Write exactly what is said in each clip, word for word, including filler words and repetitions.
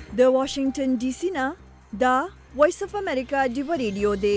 د واشنگټن ډي سي نه دا وایس اف امریکا ډیو ریډیو دی.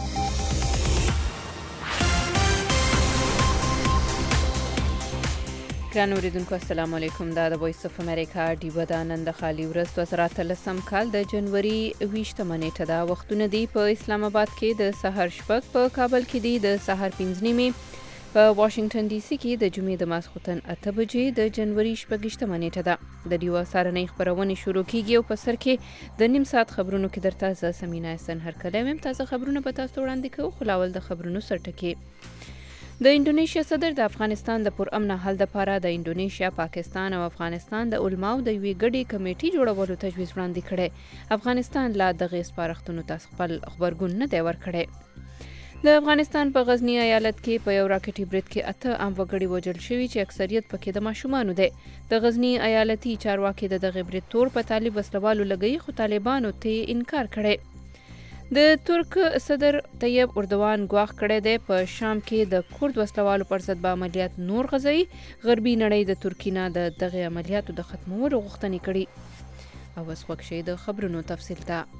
ګران اوریدونکو السلام علیکم. دا د وایس اف امریکا ډیو د نن د خالي ورځ دوه زره اتلسم کال د جنوري اوویشتمه نیټه ده. وختونه دی په اسلام آباد کې د سحر شپږ، په کابل کې دی د سحر پنځه نیمې، په واشنگټن ډي سي کې د جمعې د ماسخوتن اته بجې د جنوري شپږشتمه نیټه ده. د ډیو سارنۍ خبرونه شروع کیږي او په سر کې د نیم ساعت خبرونو کې درته ز سمینا حسن هرکلی مم تازه خبرونه په تاسو وړاندې کوو. خلاول د خبرونو سرټکی. د انډونیشیا صدر د افغانستان د پرامن حل لپاره د انډونیشیا، پاکستان او افغانستان د علماو د یوې ګډې کمیټې جوړولو تجویز وړاندې کړي. افغانستان لا دغه سپارښتنو ته خپل خبرګون نه دی ورکړی. د افغانستان په غزنی ایالت کې په یو راکټي برید کې اته عام وګړي وژل شوي چې اکثریت پکې د ماشومانو دی. د غزنی ایالتي چارواکي د دغه برید تور په طالب وسلوالو لګوي، خو طالبانو ته انکار کړی. د ترک صدر طیب اردوان ګواښ کړی دی په شام کې د کورد وسلوالو پر ضد به عملیات نور غځوي. غربي نړۍ د ترکیې نه د دغه عملیاتو د ختمولو غوښتنې کړي. او اوس وخت شي د خبرونو تفصیل ته.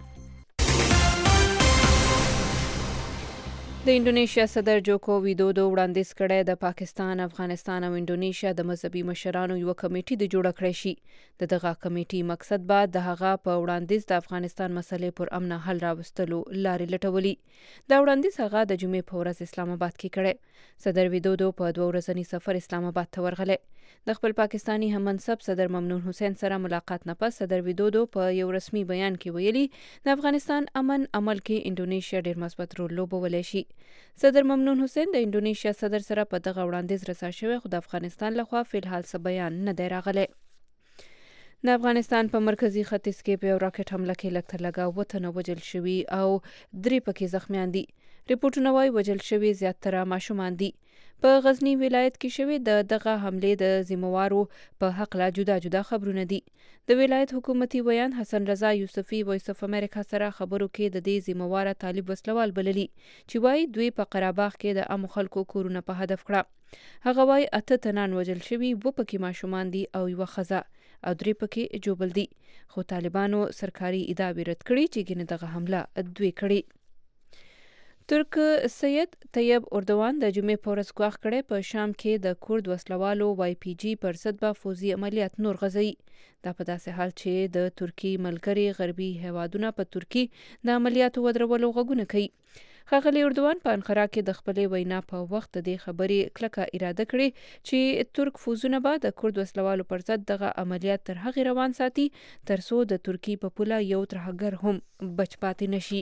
د انډونیشیا صدر جوکو ویدودو وړاندیز کړی د پاکستان، افغانستان او انډونیشیا د مذهبي مشرانو یو کمیټې د جوړ کړی شي. د دغه کمیټې مقصد به د هغه په وړاندیز د افغانستان مسلې پر امن حل راوستلو لارې لټولي. دا وړاندیز هغه د جمعې په ورځ اسلام آباد کې کړی. صدر ویدودو په دوه ورځني سفر اسلام آباد ته ورغلی. د خپل پاکستانی هم منصب صدر ممنون حسین سره ملاقات نه پس صدر ویدودو په یو رسمي بیان کې ویلي د افغانستان امن عمل کې انډونیشیا ډیر مثبت رول لوبولی شي. صدر ممنون حسین د انډونیشیا صدر سره په دغه وړاندیز رسا شوی، خو د افغانستان لخوا فلحال څه بیان نه دی راغلی. د افغانستان په مرکزی ختیځ کې په یو راکټ حمله کې لږ تر لږه اووه تنه وژل شوي او درې پکې زخمیان دي. ریپورټونه وایي وژل شوي زیاتره ماشومان دي. په غزنی ولایت کې شوي د دغه حملې د ذمہوارو په هکله جدا جدا خبرونه دي. د ولایت حکومتي ویان حسن رضا یوسفي وایس اف امریکا سره خبرو کې د دې ذمہواره طالب وسلوال بللي چې وایي دوی په قرهباغ کې د عامو خلکو کورونه په هدف کړه. هغه وایي اته تنان وژل شوي، اووه پکې ماشومان دي او یوه ښځه او درې پکې جوبل دي. خو طالبانو سرکاري ادعاوې رد کړي چې ګینه دغه حمله دوی کړي. ترک سید طیب اردوان د جمعې په ورځ ګواښ کړی په شام کې د کورد وسلوالو واي پي جي پر ضد به فوزي عملیات نور غځوي. دا په داسې حال چې د ترکي ملګري غربي هیوادونه په ترکي د عملیاتو ودرولو غږونه کوي. ښاغلي اردوان په انقره کې د خپلې وینا په وخت د دې خبرې کلکه اراده کړې چې ترک فوزونه به د کورد وسلوالو پر ضد دغه عملیات تر هغې روان ساتي تر څو د ترکي په پوله یو ترهګر هم بچ پاتې نشي.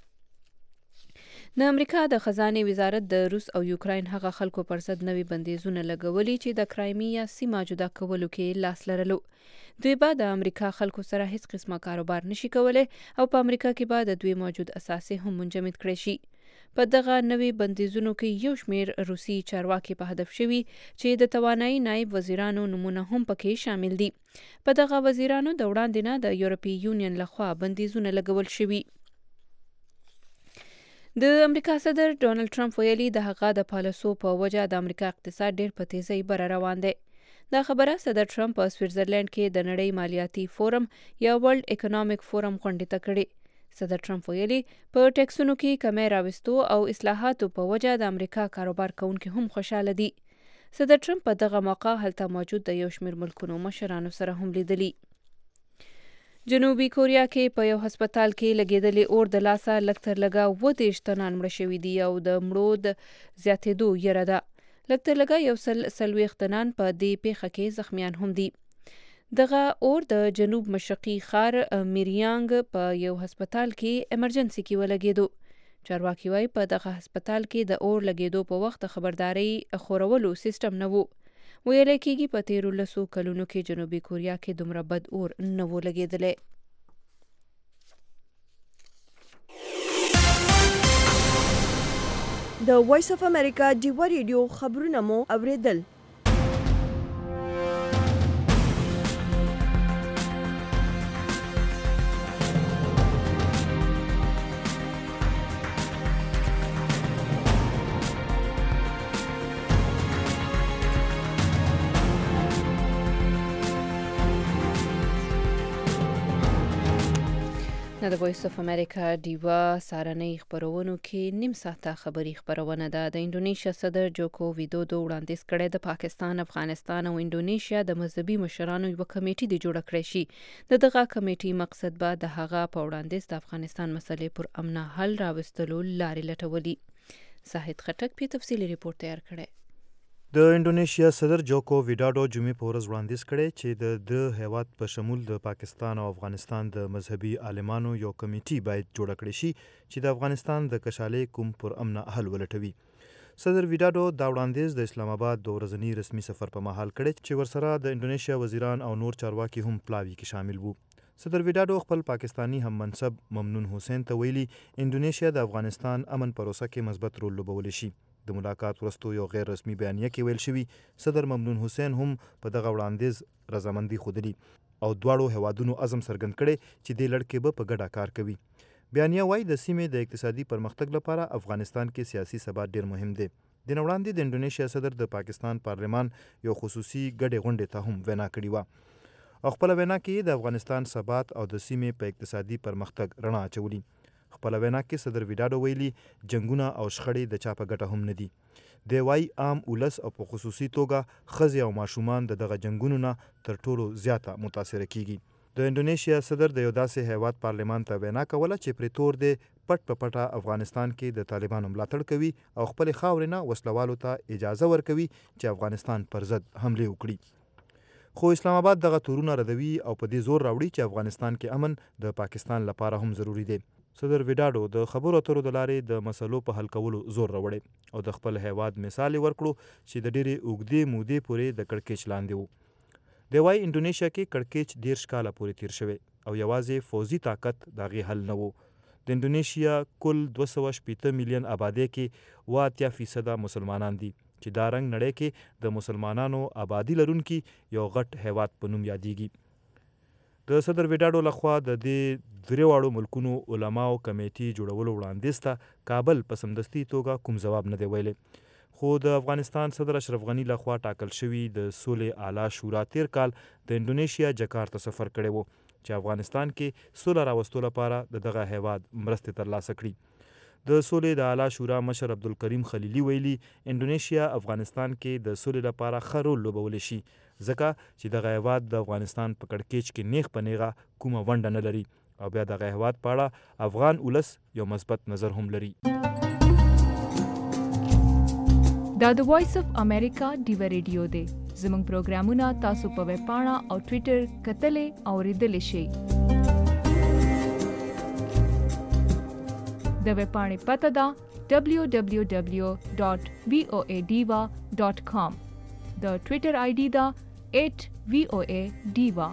د امریکا د خزانې وزارت د روس او یوکراین هغه خلکو پر ضد نوي بندیزونه لګولي چې د کرایمیا سیمه جدا کولو کې لاس لرلو. دوی به د امریکا خلکو سره هیڅ قسمه کاروبار نشي کولی او په امریکا کې به د دوی موجود اساسي هم منجمد کړی شي. په دغه نوي بندیزونو کې یو شمیر روسي چارواکي په هدف شوي چې د توانایي نایب وزیرانو نمونه هم پکې شامل دي. په دغه وزیرانو د وړاندې نه د یورپي یونین لخوا بندیزونه لګول شوي. د امریکا صدر ډونالد ټرمپ ویلي د هغه د پالیسو په وجه د امریکا اقتصاد ډیر په تیزۍ بره روان دی. دا خبره صدر ټرمپ په سویټزرلینډ کې د نړۍ مالیاتي فورم یا ورلد اکونومیک فورم غونډې ته کړې. صدر ټرمپ ویلي په ټیکسونو کې کمی راوستو او اصلاحاتو په وجه د امریکا کاروبار کوونکي هم خوشاله دي. صدر ټرمپ په دغه موقع هلته موجود د یو شمیر ملکونو مشرانو سره هم لیدلي. جنوبي کوریا کې په یو هسپتال کې لګېدلې اور د لاسه لږ تر لږه اووه دېرش تنان مړه شوي دي او د مړو د زیاتېدو یره ده. لږ تر لږه یو سل څلوېښت تنان په دې پیښه کې زخمیان هم دي. دغه اور د جنوب مشرقي ښار میریانګ په یو هسپتال کې ایمرجنسي کې ولګېدو. چارواکي وایي په دغه هسپتال کې د اور لګېدو په وخت د خبرداري خورولو سیستم نه وو. ویل کېږي په تیرو لسو کلونو کې جنوبي کوریا کې دومره بد اور نه و لګېدلی. د وایس اف امریکا ډیو ریډیو خبرونه مو اوریدل. د وایس اف امریکا ډیوا سارنۍ خبرونو کې نیم ساعته خبري خبرونه ده. د انډونیشیا صدر جوکو ویدودو وړاندیز کړی د پاکستان، افغانستان او انډونیشیا د مذهبي مشرانو یو کمیټه د جوړ کړی شي. د دغه کمیټې مقصد به د هغه په وړاندیز د افغانستان مسلې پر امن حل راوستلو لارې لټولي. زاهد خټک په تفصیلي ریپورت تیار کړی. د انډونیشیا صدر جوکو ویډاډو جمعې په ورځ وړاندیز کړی چې د د هیواد په شمول د پاکستان او افغانستان د مذهبي عالمانو یو کمیټي باید جوړه کړي شي چې د افغانستان د کشالۍ کوم پر امن حل ولټوي. صدر ویډاډو دا وړاندیز د اسلام آباد د ورځني رسمي سفر په مهال کړی چې ورسره د انډونیشیا وزیران او نور چارواکي هم پلاوي کې شامل وو. صدر ویډاډو خپل پاکستانی هم منصب ممنون حسین ته ویلي انډونیشیا د افغانستان امن پروسه کې مثبت رول لوبولی شي. د ملاقات وروسته یو غیر رسمي بیانیه کې ویل شوي صدر ممنون حسین هم په دغه وړاندیز رضامندي ښودلي او دواړو هیوادونو عزم څرګند کړی چې دې لړ کې به په ګډه کار کوي. بیانیه وایي د سیمې د اقتصادي پرمختګ لپاره افغانستان کې سیاسي ثبات ډیر مهم دی. د نن وړاندې د انډونیشیا صدر د پاکستان پارلمان یو خصوصي ګډې غونډې ته هم وینا کړې وه او خپله وینا کې د افغانستان ثبات او د سیمې په اقتصادي پرمختګ رڼا اچولي. خپل وینا کې صدر ویډاډو ویلي جنگونه او شخړې د چا په ګټه هم نه دي. دی وایي عام ولس او په خصوصي توګه ښځې او ماشومان د دغه جنگونو نه تر ټولو زیاته متاثره کیږي. د انډونیشیا صدر د یو داسې هیواد پارلمان ته وینا کوله چې پرې تور دی پټ په پټه افغانستان کې د طالبانو ملاتړ کوي او خپلې خاورې نه وسلوالو ته اجازه ورکوي چې افغانستان پر ضد حملې وکړي. خو اسلام آباد دغه تورونه ردوي او په دې زور راوړي چې افغانستان کې امن د پاکستان لپاره هم ضروری دی. صدر ویډاډو د خبرو اترو د لارې د مسلو په حل کولو زور راوړی او د خپل هیواد مثال ورکړو چې د ډېرې اوږدې مودې پورې د کړکېچ لاندې وو. دی وایي انډونیشیا کې کړکېچ دېرش کاله پورې تیر شوی او یوازې فوزي طاقت د هغې حل نه و. د انډونیشیا کل دوه سوه شپېته میلیون آبادۍ کې اوه اتیا فیصده مسلمانان دي چې دا رنګ نړۍ کې د مسلمانانو آبادي لرونکي یو غټ هیواد په نوم یادیږي. د صدر ویډاډو لخوا د دې دریواړو ملکونو علماو کمیټې جوړولو وړاندیز ته کابل په سمدستي توګه کوم ځواب نه دی ویلی. خو د افغانستان صدر اشرف غني لخوا ټاکل شوي د سولې اعلی شورا تیر کال د انډونیشیا جکارتا سفر کړی و چې افغانستان کې سوله راوستو لپاره د دغه هیواد مرستې ترلاسه کړي. د سولې د اعلی شورا مشر عبدالکریم خلیلي ویلي انډونیشیا افغانستان کې د سولې لپاره ښه رول لوبولی شي ځکه چې دغه هیواد د افغانستان په کړکېچ کې نیغ په نیغه کومه ونډه نه لري او بیا دغه هیواد په اړه افغان ولس یو مثبت نظر هم لري. دا د وایس اف امریکا ډیوا ریډیو دی. زموږ پروګرامونه تاسو په ویب پاڼه او ټویټر کتلې او ریډلې شئ. د ویب پاڼې پته ده دبلیو دبلیو دبلیو ډاٹ وی او ای ډیوا ډاٹ کام. د ټویټر آی ډي ده ایٹ وی او ای ډیوا.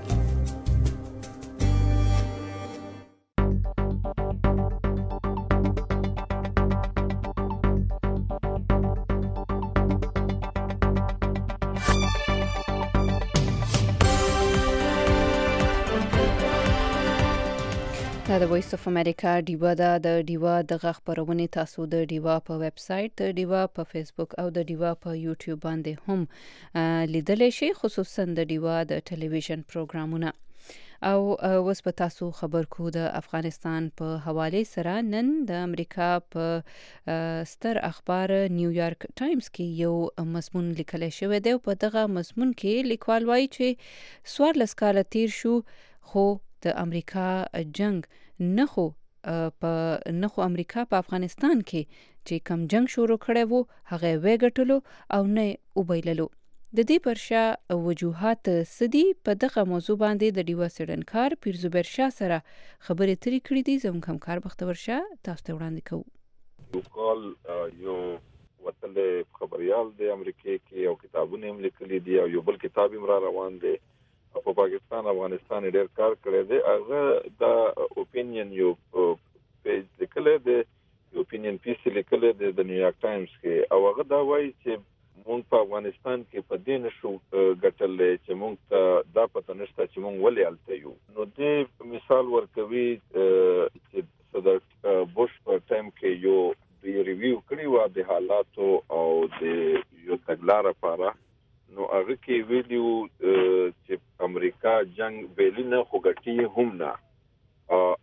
دا د وایس اف امریکا ډیوا ده. د ډیوا دغه خبرونه تاسو د ډیوا په ویب سټ، د ډیوا په فیسبوک او د ډیوا په یوټیوب باندې هم لیدلی شئ، خصوصا د ډیوا د ټلویزیون پروګرامونه. او اوس په تاسو خبر کو د افغانستان په حواله سره نن د امریکا په ستر اخبار نیویارک ټایمز کې یو مضمون لیکل شوی دی. په دغه مضمون کې لیکوال وایي چې څوارلس کاله تیر شو خو د امریکا جنگ نه خو په نه خو امریکا په افغانستان کې چې کم جنگ شروع کړی وو هغه وی ګټلو او نه وبایللو. د دې پرشا وجوهات سدي په دغه موضوع باندې د ډیوا سیډنکار پیر زبیر شاه سره خبرې ترې کړې دي. زموږ همکار بختور شاه تاسو ته وړاندې کوو. یو کال یو وتل خبريال د امریکای کې او کتابونه هم لیکلي دي او یو بل کتاب هم را روان دی په پاکستان افغانستان ډېر کار کړی دی. هغه د اوپینین یو پیج لیکلی دی، اوپینین پیس لیکلی دی د نیویارک ټایمز کې او هغه دا وایي چې مونږ په افغانستان کې په دې نشو ګټلی چې مونږ ته دا پته نشته چې مونږ ولې هلته یو. نو دې مثال ورکوي چې صدر بوش په ټایم کې یو دوی ریویو کړي وه د حالاتو او د یو تګلاره لپاره. نو هغه کې ویلیو چې امریکا جنگ بیلی نه خو ګټي هم نه او دا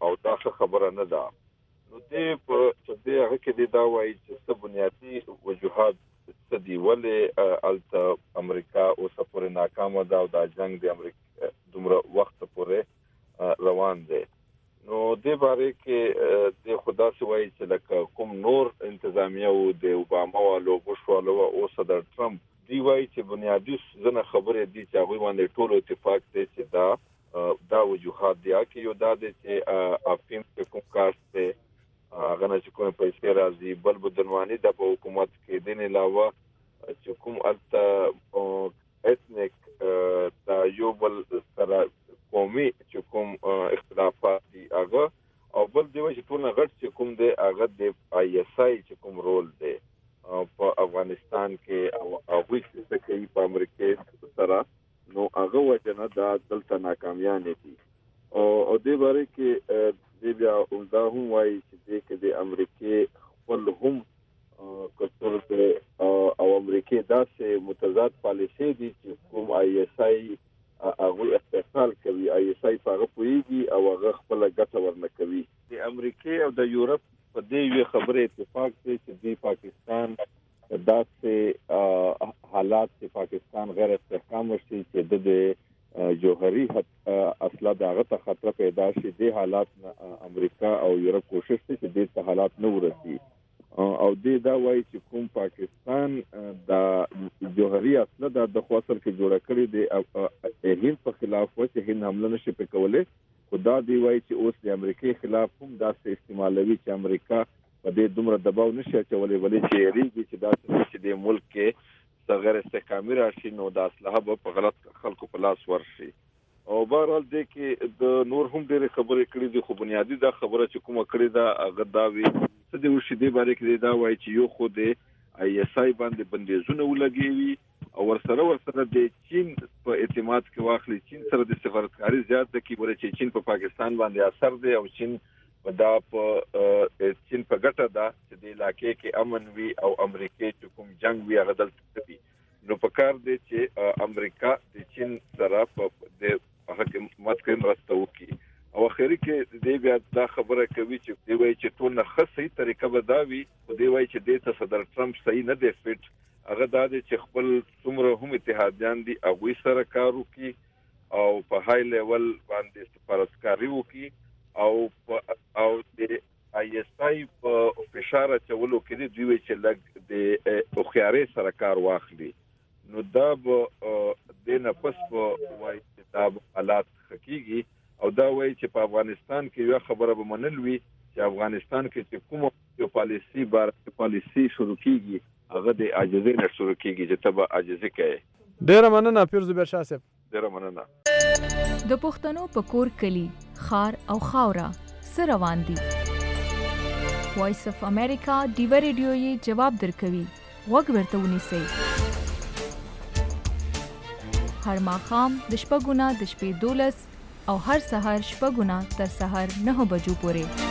ښه خبره نه ده. نو دې په دې هغه کې دا وایي چې څه بنیادي وجوهات څه دي ولې الته امریکا اوس پورې ناکامه ده او دا جنگ د امریکا دومره وخت پورې روان دی. نو دې باره کې د خدا سوای چې لکه کوم نور انتظامیه او د اوباما والو بوش والو او صدر ټرمپ دی وایي چې بنیادی ځنه خبرې دي چې هغه باندې ټول اتفاق دی چې دا دا وجوهات دي چې یو دا دی چې افیم په کوم کار ته هغه نه چې کوم پیسې راځي بل بدنوانی د حکومت کې دین علاوه چې کوم الته ایتنیک دا یو بل سره قومي چې کوم اختلافات دي هغه او بل دی چې ټول غټ چې کوم دی هغه د آی اس آی چې کوم رول دی په افغانستان کې او هغه چې کوي په امریکا سره نو هغه وجنه دا دلته ناکامیان دي او او دې باره کې دی بیا دا هم وایي چې د کې د امریکا خپل هم کتر او امریکا داسې متضاد پالیسي دي چې کوم آی اس آی هغه استقلال کوي آی اس آی په هغه پويږي او هغه خپل ګټه ورنه کوي. د امریکا او د یورپ په دې یو خبره اتفاق دی چې د پاکستان داسې حالات چې پاکستان غیر استحکام شي چې د جوهري اصله دغه ته خطر پیدا شي د حالات امریکا او یورپ کوشش کوي چې د حالات نه ورسي او د دا وایي چې کوم پاکستان د جوهري اصله د خواصل کې جوړه کړی دی هند په خلاف و چې هند حمله نشي وکولای خدا دی وایي چې اوس د امریکای خلاف هم داسې استعمالوي چې امریکا په دې دومره دباو نشي اچولای ولې چې ریږي چې داسې چې د ملک کې غیر استحکامي راشي نو د اسلحه په غلط خلکو په لاس ورشي او بهرحال دې کې د نور هم ډېر خبرې کړې دي خو بنیادی دا خبره چې کومه کړې ده هغه دا وی څه دی وشي دې باره کې دا وایي چې یو خو د آی اس آی باندې بندیزونه ولګوي او ورسره ورسره د چین په اعتماد کې واخلي چین سره د سفارتکاري زیات د کې ورته چین په پاکستان باندې اثر دی او چین په دا په چین په ګټه ده چې د علاقې کې امن وي او امریکا چې کوم جنگ وي هغه دلته وي نو په کار دی چې امریکا د چین سره په د حکومت کې مرسته وکړي او اخري کې دې بیا دا خبره کوي چې دی وایي چې ټول نه خصي طریقه بداوي او دی وایي چې د صدر ټرمپ صحیح نه دی فټ هغه دا دی چې خپل څومره هم اتحادیان دي هغه سره کار وکړي او په های لیول باندې سفارتکاري وکړي او او د آی اس آی په فشار چولو کې دی وایي چې لګ د خوخياري سره کار واخلي نو دا به د نفس په وایي چې دا حالات حقيقي او دا وایي چې په افغانستان کې یو خبره به منل وي چې افغانستان کې چې کوم یو پالیسی بار پالیسی شروع کیږي هغه د عاجزۍ نه شروع کیږي چې تبه عاجزي کوي. ډیر مننه پیر زبیر شاه صاحب. ډیر مننه. د پښتنو په کور کلی خار او خاورا سره روان دي. وایس اف امریکا دیو ریډیو یې جواب درکوي. وګ ورته ونیسئ. هر ماښام د شپږونه د شپې دولس او هر سحر شپږونه تر سحر نه بجو پورې.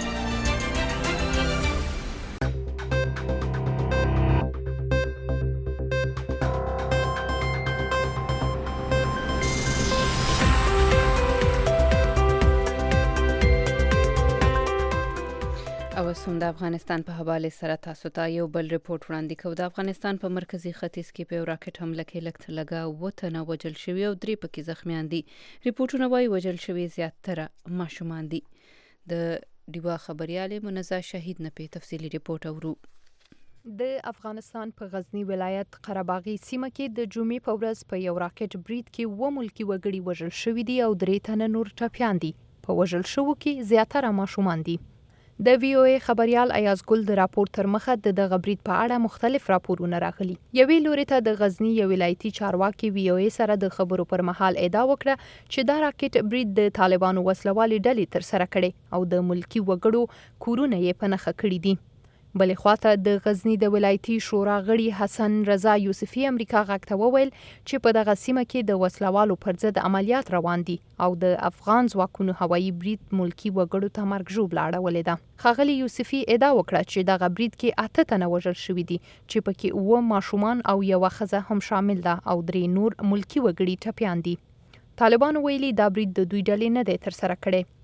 اوسم د افغانستان په حواله سره تاسو ته یو بل ریپورت وړاندې کوو. د افغانستان په مرکزی ختیځ کې په راکټ حمله کې لکه لګا وته وجل شوی او درې پکې زخمیان دي. ریپورتونه وايي وجل شوی زیاتره ماشومان دي. د دیوا خبريال منزه شهید نه په تفصیلی ریپورت اورو. د افغانستان په غزنی ولایت قرهباغي سیمه کې د جمعې په ورځ په یو راکټ برید کې و ملکی وګړي وژل شوی دي او درې تنه نور ټپيان دي. په وژل شوو کې زیاتره ماشومان دي. د وی او ای خبريال ایاز ګل د راپور تر مخه د دغه برید په اړه مختلف راپورونه راغلي. یوې لوري ته د غزنی یو ولایتي چارواکي وی او ای سره د خبرو پر مهال ادعا وکړه چې دا راکټ برید د طالبانو وسلوالي ډلې تر سره کړي او د ملکی وګړو کورونه یې په نخښه کړي دي. بلې خواته د غزنی د ولایتي شورا غړي حسن رضا یوسفي امریکا غږ ته وویل چې په دغه سیمه کې د وسلوالو پر ضد عملیات روان دي او د افغان ځواکونو هوایي برید ملکی وګړو ته مرګ ژوبله اړولې ده. ښاغلي یوسفي ادعا وکړه چې دغه برید کې اته تنه وژل شوي دي چې پکې اووه ماشومان او یوه ښځه هم شامل ده او درې نور ملکی وګړي ټپیان دي. طالبانو ویلي دا برید د دوی ډلې نه دی تر سره کړی.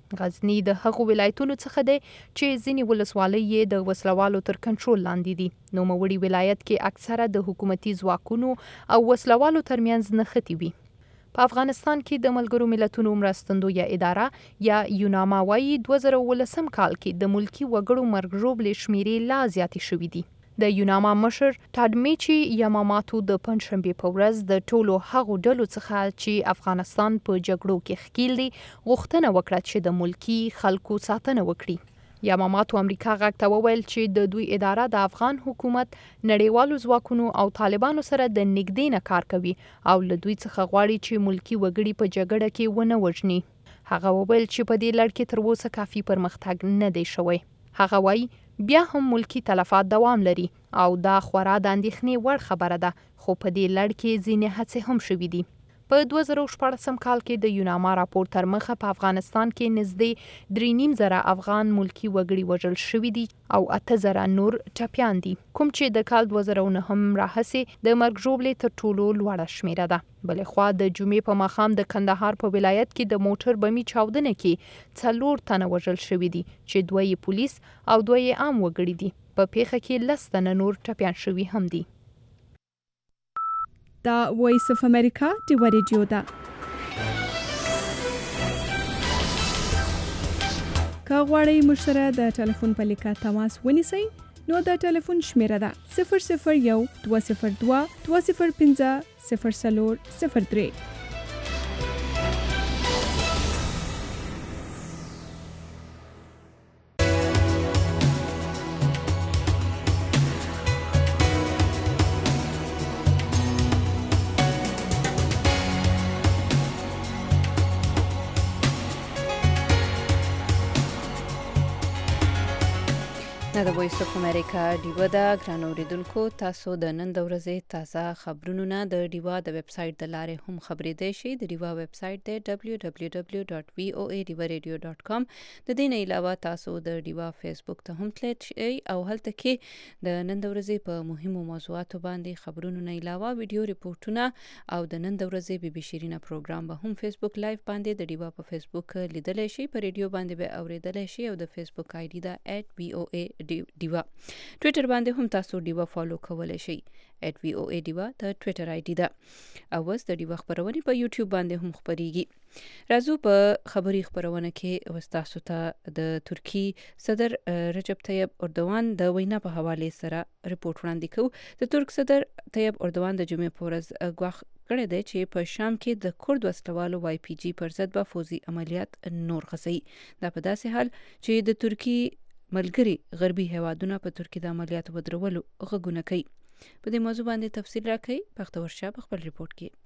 غزنی د هغو ولایتونو څخه دی چې ځینې ولسوالۍ یې د وسلوالو تر کنټرول لاندې دي. نوموړي ولایت کې اکثره د حکومتي ځواکونو او وسلوالو ترمنځ نښتې وي. په افغانستان کې د ملګرو ملتونو مرستندویه اداره یا یوناما وايي دوه زره اوولسم کال کې د ملکي وګړو مرګ ژوبلې شمیرې لا زیاتې شوې دي. د یوناما مشر ټاډمیچي یاماماتو د پنځشنبې په ورځ د ټولو هغو ډلو څخه چې افغانستان په جګړو کې ښکیل دي غوښتنه وکړه چې د ملکي خلکو ساتنه وکړي. یاماماتو امریکا غږ ته وویل چې د دوی اداره د افغان حکومت نړیوالو ځواکونو او طالبانو سره د نږدې نه کار کوي او له دوی څخه غواړي چې ملکي وګړي په جګړه کې ونه وژني. هغه وویل چې په دې لړ کې تر اوسه کافي پرمختګ نه دی شوی. هغه وایي بیا هم ملکی تلفات دوام لري او دا خورا د اندېښنې وړ خبره ده، خو په دې لړ کې ځینې هڅې هم شوي دي. په دوه زره شپاړسم کال کې د یوناما راپور تر مخه په افغانستان کې نږدې درې نیم زره افغان ملکی وګړي وژل شوي دي او اته زره نور ټپیان دي، کوم چې د کال دوه زره نهم راهیسې د مرګ ژوبلې تر ټولو لوړه شمیره ده. بلې خوا د جمعې په ماښام د کندهار په ولایت کې د موټر بمي چاودنه کې څلور تنه وژل شوي دي چې دوه یې پولیس او دوه یې عام وګړي دي. په پیښه کې لس تنه نور ټپیان شوي هم دي. دا وایس اف امریکا ډیوه ریډیو ده. که غواړئ موږ سره د ټلیفون په لیکه تماس ونیسئ نو د ټلیفون شمیره ده صفر صفر یو دوه صفر دوه دوه صفر پنځه صفر څلور صفر درې. د وایس اف امریکا ډیوه ده. ګرانو اوریدونکو، تاسو د نن د ورځې تازه خبرونه نه د ډیوه د ویب سټ د لارې هم خبرېدای شئ. د ډیوه ویب سټ دی دبلیو دبلیو دبلیو ډاټ وی او ای ډیوه ریډیو ډاټ کام. د دې نه علاوه تاسو د ډیوه فیسبوک ته هم تللی شئ او هلته کې د نن د ورځې په مهمو موضوعاتو باندې خبرونو نه علاوه ویډیو ریپورټونه او د نن د ورځې بي بي شیرینه پروګرام به هم فیسبوک لایو باندې د ډیوه په فیسبوک لیدلی شئ. په ریډیو باندې به اوریدلی شئ او د فیسبوک آی ډي ده ایټ وی او ای ډیوه. ټویټر باندې هم تاسو ډیوه فالو کولی شئ ایټ وی او ای ډیوه د ټویټر آی ډي ده. او اوس د ډیوه خبرونې په یوټیوب باندې هم خپریږي. راځو په خبري خبرونه کې اوس تاسو ته د ترکی صدر رجب طیب اردوان د وینا په حواله سره ریپورت وړاندې کوو. د ترک صدر طیب اردوان د جمعې په ورځ ګواښ کړی دی چې په شام کې د کورد وسلوالو واي پی جی پر ضد به فوزي عملیات نور غځوي. دا په داسې حال چې د ترکی ملګری غربي هیوادونه په ترکیه د عملیاتو ودرولو غږونه کوي. په دې موضوع باندې تفصیل راکوي بختور شاه په خپل ریپورت کې.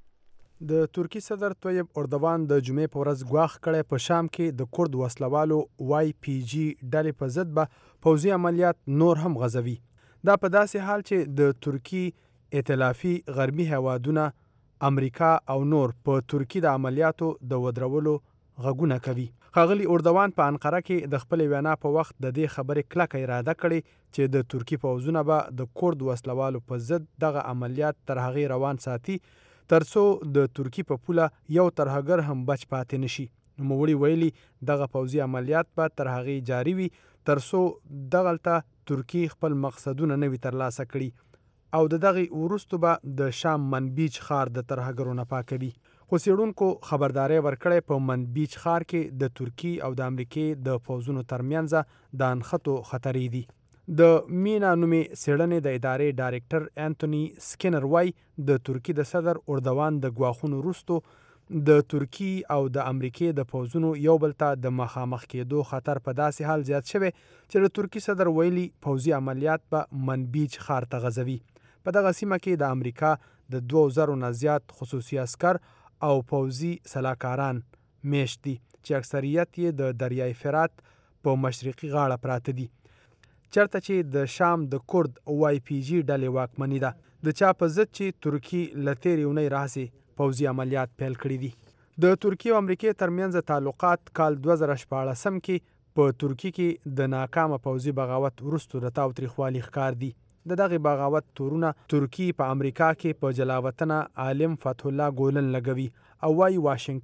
د ترکی صدر طیب اردوان د جمعې په ورځ ګواښ کړی په شام کې د کورد وسلوالو واي پی جی ډلې په ضد به پوځي عملیات نور هم غځوي. دا په داسې حال چې د ترکی ائتلافي غربي هیوادونه امریکا او نور په ترکی د عملیاتو د ودرولو غږونه کوي. ښاغلي اردوان په انقره کې د خپل وینا په وخت د دې خبرې کلکه اراده کړې چې د ترکی پوځونه به د کورد وسلوالو په ضد دغه عملیات تر هغې روان ساتي ترڅو د ترکی په پوله یو ترهګر هم بچ پاتې نشي. نوموړي ویلي دغه پوځي عملیات به تر هغې جاري وي ترڅو دغلته ترکی خپل مقصدونه نه وي ترلاسه کړي او د دغې وروستو به د شام منبیج ښار د ترهګرو نه پاکوي. خو څېړونکو خبرداری ورکړی په منبیج ښار کې د ترکی او د امریکې د پوځونو ترمنځ د انښتو خطرې دي. د مینا نومې څېړنې د ادارې ډایرکټر انتوني سکینر وایي د ترکی د صدر اردوان د ګواښونو وروستو د ترکی او د امریکې د پوځونو یو بل ته د مخامخ کېدو خطر په داسې حال زیات شوی چې د ترکی صدر ویلي پوځي عملیات به منبیج ښار ته غځوي. په دغه سیمه کې د امریکا د دوه زرو نه زیات خصوصي عسکر او پوځي سلاکاران میشت دي چې اکثریت یې د دریای فرات په مشرقي غاړه پراته دي چېرته چې د شام د کورد واي پی جي ډلې واکمني ده د چا په ضد چې ترکي له تېرې اونۍ راهیسې پوځي عملیات پیل کړي دي. د ترکیې او امریکې ترمنځ تعلقات کال دوه زره شپاړسم کې په ترکیې کې د ناکامه پوځي بغاوت وروسته د تاوتریخوالي ښکار دي. د دغې بغاوت تورونه ترکی په امریکا کې په جلاوطنه عالم فتح الله ګولن لګوي او وايي واشنگټن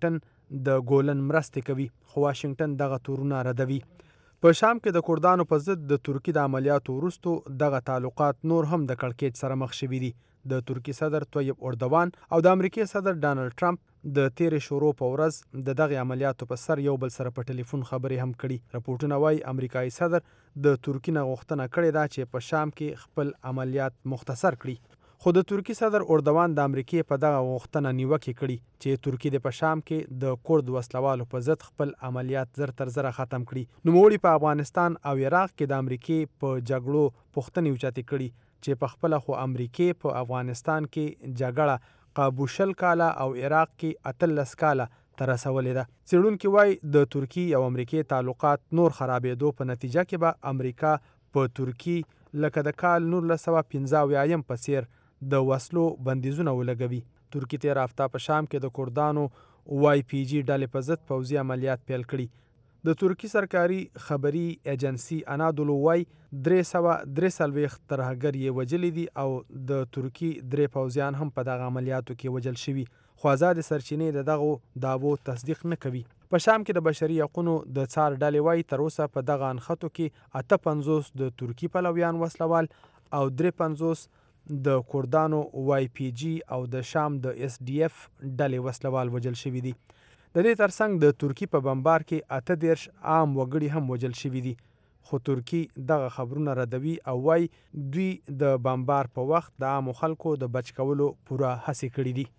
د ګولن مرستې کوي، خو واشنګټن دغه تورونه ردوي. په شام کې د کردانو په ضد د ترکي د عملیاتو وروستو دغه تعلقات نور هم د کړکېچ سره مخ شوي دي. د ترکي صدر طیب اردوان او د امریکې صدر ډانلډ ټرمپ د تیرې شروع په ورځ د دغه عملیاتو په سر یو بل سره په ټلیفون خبرې هم کړي. راپورټونه وایي امریکایي صدر د ترکي نه غوښتنه کړې ده چې په شام کې خپل عملیات مختصر کړي. خو د ترکي صدر اردوان د امریکې په دغه غوښتنه نیوکې کړي چې ترکي د په شام کې د کورد وسلوالو په ضد خپل عملیات زر تر زره ختم کړي. نوموړي په افغانستان او عراق کې د امریکې په جګړو پوښتنې اوچتې کړي چې په خپله خو امریکې په افغانستان کې جګړه قابو شل کاله او عراق کې اتلس کاله ته رسولې ده. څېړونکي وایي د ترکي او امریکې تعلقات نور خرابېدو په نتیجه کې به امریکا په ترکي لکه د کال نولس سوه پنځه اویایم په څېر د وسلو بندیزونه ولګوي. ترکي تېره هفته په شام کې د کردانو وای پی جي ډلې په ضد پوځي عملیات پیل کړي. د ترکي سرکاري خبري ایجنسي انادولو وای درې سوه درې څلوېښت ترهګر یې وژلي دي او د ترکي درې پوځیان هم په دغه عملیاتو کې وژل شوي، خو ازادې سرچینې د دغو دعوو تصدیق نه کوي. په شام کې د بشري حقونو د څار ډلې وای تر اوسه په دغه انخطو کې اته پنځوس د ترکي پلویان وسلوال او درې پنځوس د کردانو وای پی جي او د شام د اس ډي اف ډلې وسلوال وژل شوي دي. د دې ترڅنګ د ترکي په بمبار کې اته دېرش عام وګړي هم وژل شوي دي، خو ترکي دغه خبرونه ردوي او وایي دوی د بمبار په وخت د عامو خلکو د بچ کولو پوره هڅې کړي دي.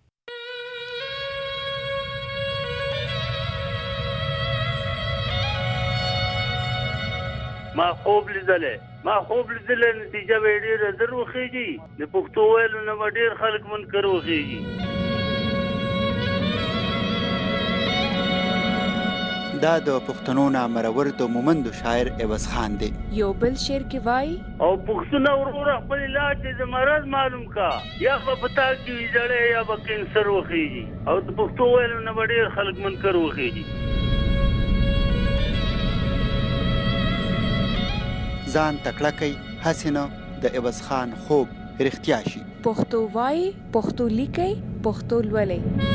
ما خوب لیدلې ما خوب لیدلې نتیجه به ډېره زر وخېږي. د پښتو ویلو نه به ډېر خلک منکر وخېږي. دا د پښتنو نامرور د مومندو شاعر عوض خان دی. یو بل شعر کې وای او پښتنو ورور خپل علاج د مرض معلوم کا، یا په پتا کې ویځړې یا په کینسر وخېږي، او د پښتو ویلو نه به ډېر خلک منکر وخېږي. ځان تکړه کوي هسې نه د عوض خان خوب رښتیا شي. پښتو وای، پښتو لیکي، پښتو لولئ.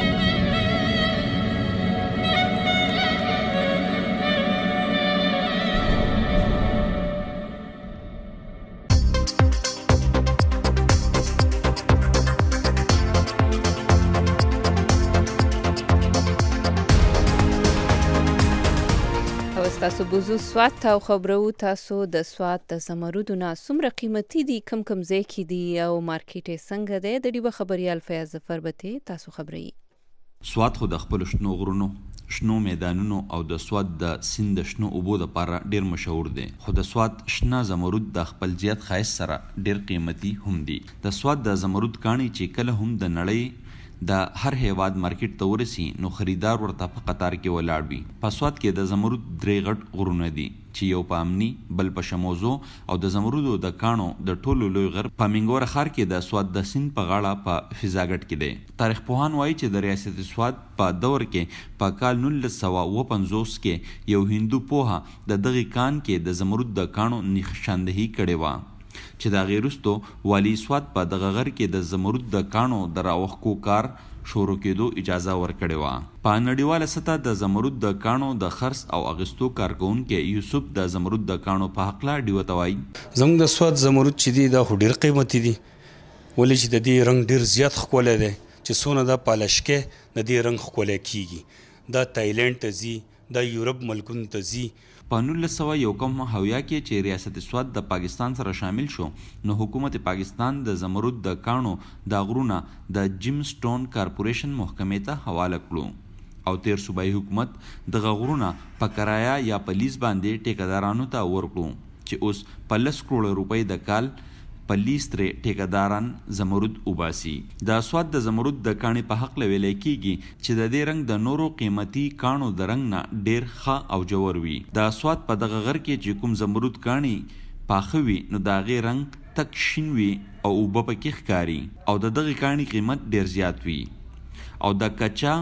تاسو بوزو سوات او خبرو تاسو د سوات د زمرودو نه څومره قیمتي دي، کم کم ځای کې دي او مارکیټ یې څنګه دی، د ډیوه خبریال فیاض ظفر به تاسو خبري. سوات خو د خپل شنو غرونو، شنو میدانونو او د سوات د سیند د شنو اوبو لپاره ډیر مشهور دی، خو د سوات شنه زمرود د خپل زیات ښایست سره ډیر قیمتي هم دي. د سوات د زمرود کاڼي چې کله هم د نړۍ د هر هیواد مارکیټ ته ورسي نو خریدار ورته په قطار کې ولاړ وي. په سوات کې د زمرود درې غټ غرونه دي چې یو په امني، بل په شموزو او د زمرودو د کاڼو د ټولو لوی غر په منګوره ښار کې د سوات د سیند په غاړه په فضاګټ کې دی. تاریخ پوهان وایي چې د ریاست سوات په دور کې په کال نولس سوه اوه پنځوس کې یو هندو پوهه د دغې کان کې د زمرود د کاڼو نښاندهي کړې وه چې د هغې وروستو والي سوات په دغه غر کې د زمرود د کاڼو د راوښکو کار شروع کېدو اجازه ورکړې وه. په نړیواله سطح د زمرود د کاڼو د خرڅ او اخیستو کارکوونکی یوسف د زمرود د کاڼو په هکله ډیوه ته وایي زموږ د سوات زمرود چې دي دا خو ډېر قیمتي دي، ولې چې د دې رنګ ډېر زیات ښکلی دی چې څونه دا پالش کې د دې رنګ ښکلی کېږي. دا تایلنډ ته ځي، دا یورپ ملکونو ته ځي. په نولس سوه یو کم هویا کې چې ریاست سوات د پاکستان سره شامل شو نو حکومت پاکستان د زمرود د کاڼو دا غرونه د جیم سټون کارپوریشن محکمې ته حواله کړو او تیر صوبایي حکومت دغه غرونه په کرایه یا په لیز باندې ټیکدارانو ته ورکړو چې اوس په لس کروړه روپۍ د کال په لیز ترې ټیکداران زمرود وباسي. د سوات د زمرود د کاڼي په هکله ویلی کېږي چې د دې رنګ د نورو قیمتي کاڼو د رنګ نه ډېر ښه او جوور وي. د سوات په دغه غر کې چې کوم زمرود کاڼي پاخه وي نو د هغې رنګ تک شین وي او اوبه پکې ښکاري او د دغې کاڼي قیمت ډېر زیات وي او د کچا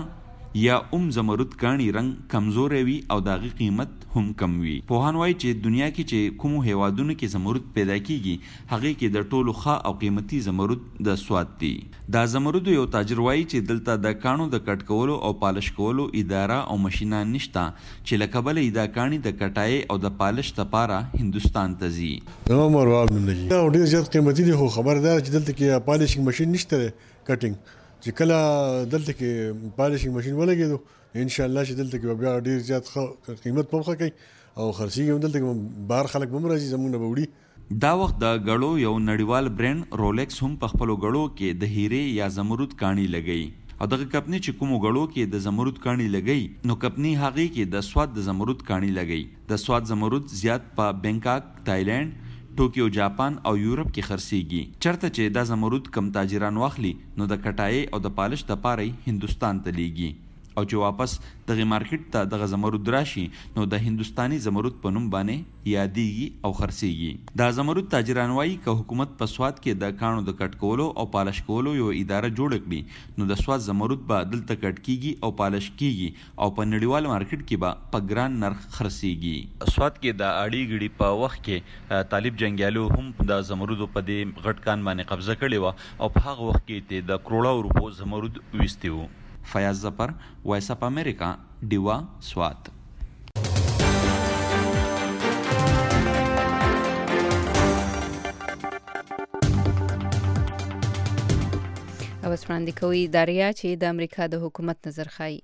یا ام زمرد کاڼي رنګ کمزوری وي او د هغې قیمت هم کم وي. پوهان وایي چې دنیا کې چې کومو هیوادونو کې زمرد پیدا کیږي هغې کې د ټولو ښه او قیمتي زمرد د سوات دی. دا زمردو یو تاجر وایي چې دلته د کاڼو د کټ کولو او پالش کولو اداره او ماشینان نشته چې له کبله یې دا کاڼي د کټای او د پالش لپاره هندوستان ته ځي. زما مرواب نوم دی. دا ډېر زیات قیمتي دی خو خبردار چې دلته کې پالشینګ ماشین نشته کټینګ چې کله دلته کې پالشینګ ماشین ولګېدو ان شاء الله چې دلته کې بیا ډېر زیات قیمت هم ښه کوي او خرڅېږي هم دلته کې بهر خلک هم راځي زموږ نه به وړي. دا وخت د غړو یو نړیوال برانډ رولیکس هم په خپلو غړو کې د هیرې یا زمرد کاڼي لګوي او دغه کمپنۍ چې کومو غړو کې د زمرد کاڼي لګوي نو کمپنۍ هغې کې د سوات د زمرد کاڼي لګوي. د سوات زمرد زیات په بینکاک، تایلند، ټوکیو، جاپان او یورپ کې خرڅېږي. چرته چې دا زمرد کم تاجران واخلي نو د کټایي او د پالش دپاره هندوستان ته لیږي او چې واپس دغه مارکیټ ته دغه زمرد راشي نو د هندوستاني زمرد په نوم باندې یادېږي او خرڅېږي. دا زمرد تاجران وایي که حکومت په سوات کې د کاڼو د کټ کولو او پالش کولو یو اداره جوړه کړي نو د سوات زمرد به دلته کټ کیږي او پالش کیږي او په نړیوال مارکیټ کې به په ګران نرخ خرڅېږي. سوات کې د اړې ګړي په وخت کې طالب جنګیالو هم د زمردو په دې غټ کان باندې قبضه کړې وه او په هغه وخت کې د کروڑو روپو زمرد ویستي وو. فیاض ظفر، وایس اف امریکا، ډیوا، سوات. اوس وړاندې کوي داریا چې د امریکا د حکومت نظر ښایي.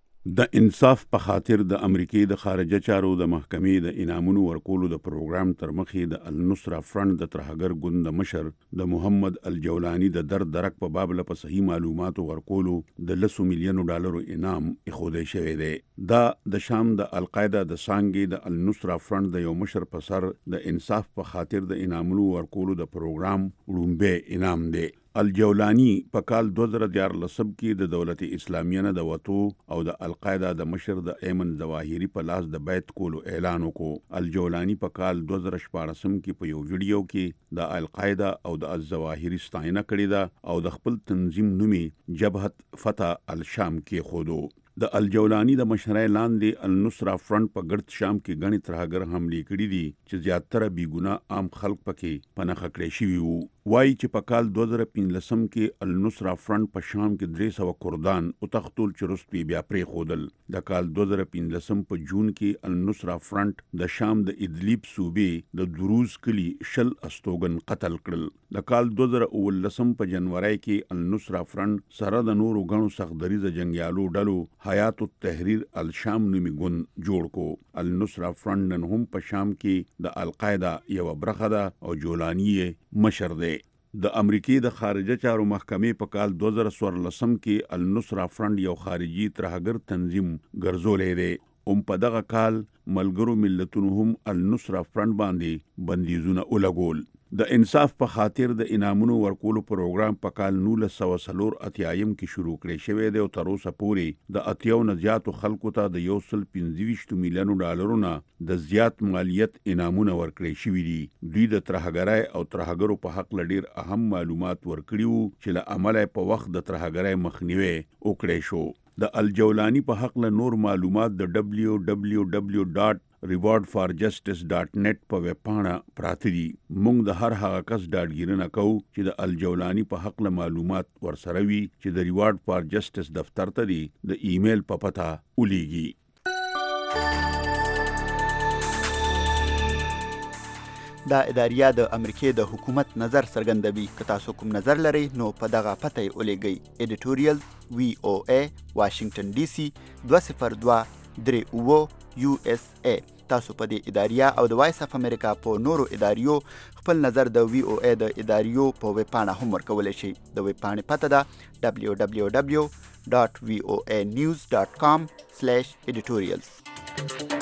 د انصاف په خاطر د امریکې د خارجه چارو د محکمې د انعامونو ورکولو د پروګرام تر مخې د النصره فرنټ د ترهګر ګوند د مشر د محمد الجولاني د درد درک په باب له په صحیح معلوماتو ورکولو د لسو میلیونو ډالرو انعام ایښودی شوی دی. دا د شام د القاعده د څانګې د النصره فرنټ د یو مشر په سر د انصاف په خاطر د انعامونو ورکولو د پروګرام وړومبی انعام دی. الجولانی په کال دوه زره دیارلسم کې د دولت اسلامیه نه د وتو او د القاعده د مشر د ایمن ظواهري په لاس د بیعت کولو اعلان وکړو. الجولانی په کال دوه زره شپاړسم کې په یو ویډیو کې د القاعده او د الظواهري ستاینه کړې ده او د خپل تنظیم نومي جبهت فتح الشام کې خودو. د الجولانی د مشرۍ لاندې النصره فرنټ په ګرد شام کې غني ترهګر حملې کړې دي چې زیاتره بیګناه عام خلک پکې پناه کړی شوي وو. وایي چې په کال دوه زره پنځلسم کې النصره فرنټ په شام کې درې سوه کردان وتښتول چې وروسته بیا پرېښودل. د کال دوه زره پنځلسم په جون کې النصره فرنټ د شام د ادلیب صوبې د دروز کلي شل استوګن قتل کړل. د کال دوه زره اوولسم په جنوري کې النصره فرنټ سره د نورو غنو سختدریزه جنګیالو ډلو حیات التحریر الشام نومي ګوند جوړ کو. النصره فرنټ نن هم په شام کې د القاعده یوه برخه ده او جولاني مشر دی. د امریکې د خارجه چارو محکمې په کال دوه زره څوارلسم کې النصره فرنټ یو خارجي ترهګر تنظیم ګرځولی دی. هم په دغه کال ملګرو ملتونو هم النصره فرنټ باندې بندیزونه ولګول. د انصاف په خاطر د انعامونو ورکولو پروګرام په کال نولس سوه څلور اتیایم کې شروع کړی شوی دی او تر اوسه پورې د اتیاو نه زیاتو خلکو ته د یو سل پنځه ویشت میلیونو ډالرو نه د زیات مالیت انعامونه ورکړی شوي دي. دوی د ترهګرۍ او ترهګرو په حق ډیر اهم معلومات ورکړي وو چې له امله په وخت د ترهګرۍ مخنیوی وکړی شو. د الجولانی په حق له نور معلومات د ډبلیو ډبلیو ډبلیو ډاټ ریوارډ فار جسټس ډاټ نیټ په ویب پاڼه پراته دي. موږ د هر هغه کس ډاډګیرنه کوو چې د الجولانی په حق له معلومات ورسره وي چې د ریوارډ فار جسټس دفتر ته دي د ایمیل په پته ولیږي. دا اداریه د امریکې د حکومت نظر څرګندوي. که تاسو کوم نظر لرئ نو په دغه پته یې ولیږئ. ایډیټوریل وی او ای واشنگټن ډي سي دوه صفر دوه درې اووه یو اس ای. تاسو په دې اداریه او د وایس اف امریکا په نورو اداریو خپل نظر د وی او ای د اداریو په ویب پاڼه هم ورکولی شئ. د ویب پاڼې پته ده ډبلیو ډبلیو ډبلیو ډاټ وی او ای نیوز ډاټ کام سلیش ایډیټوریلز.